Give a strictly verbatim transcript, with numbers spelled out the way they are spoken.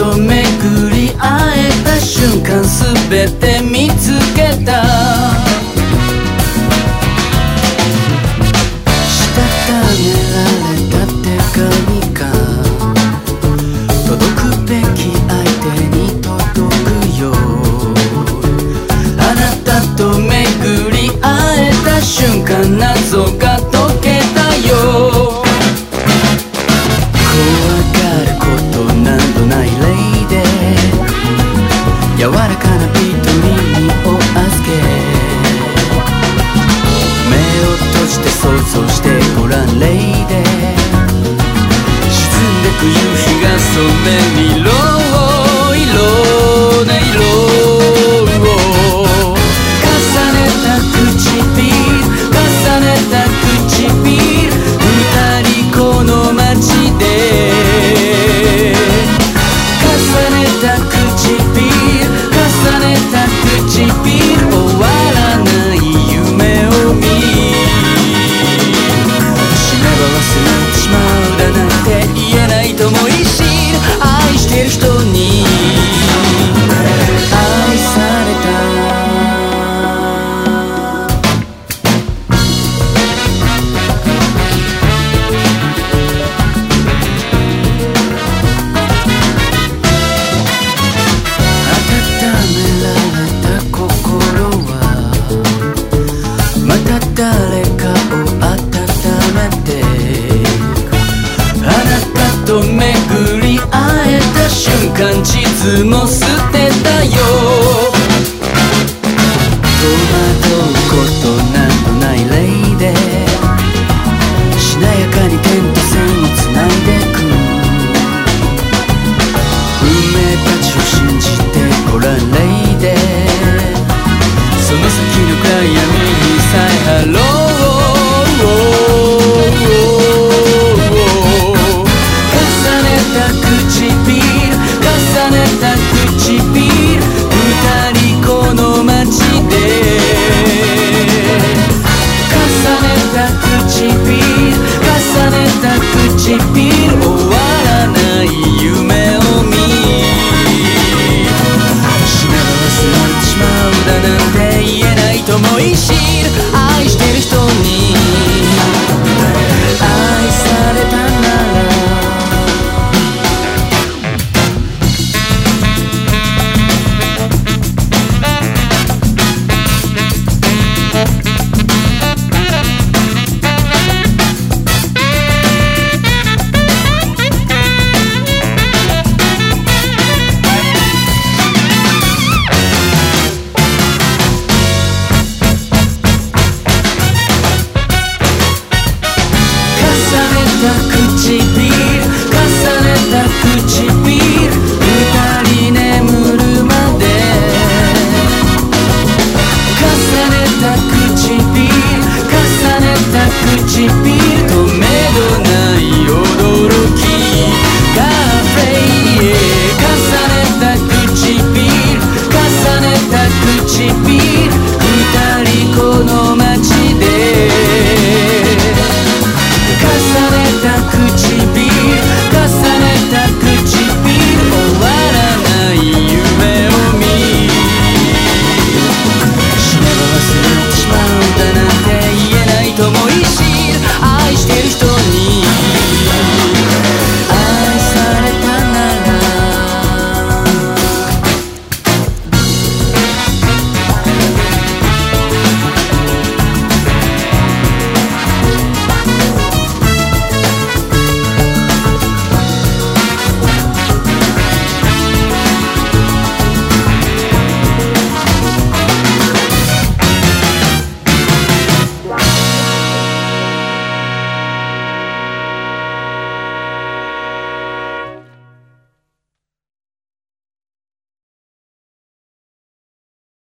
と巡り会えた瞬間すべて見つけた。したためられた手紙が届くべき相手に届くよ。あなたと巡り会えた瞬間謎が解けたよ。柔らかなビートに身を預け、目を閉じて想像してごらん。レイで沈んでく夕日が染める色を色な色を重ねた唇重ねた唇二人この街で重ねた唇重ねた唇終わらない夢を見、死ねば忘れてしまうだなんて言えないともいいし、愛してる人に愛された。誰かを温めて、あなたと巡り会えた瞬間地図も捨てたよ。戸惑うことなどないレイでしなやかに点と線をつないでく。運命たちを信じてごらん。レイでその先の暗闇にさえハロー重ねた唇重ねた唇